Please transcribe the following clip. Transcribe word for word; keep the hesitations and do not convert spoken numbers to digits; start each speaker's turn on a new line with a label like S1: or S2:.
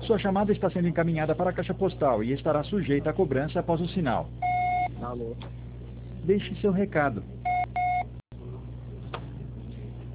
S1: Sua chamada está sendo encaminhada para a caixa postal e estará sujeita a cobrança após o sinal.
S2: Alô?
S1: Deixe seu recado.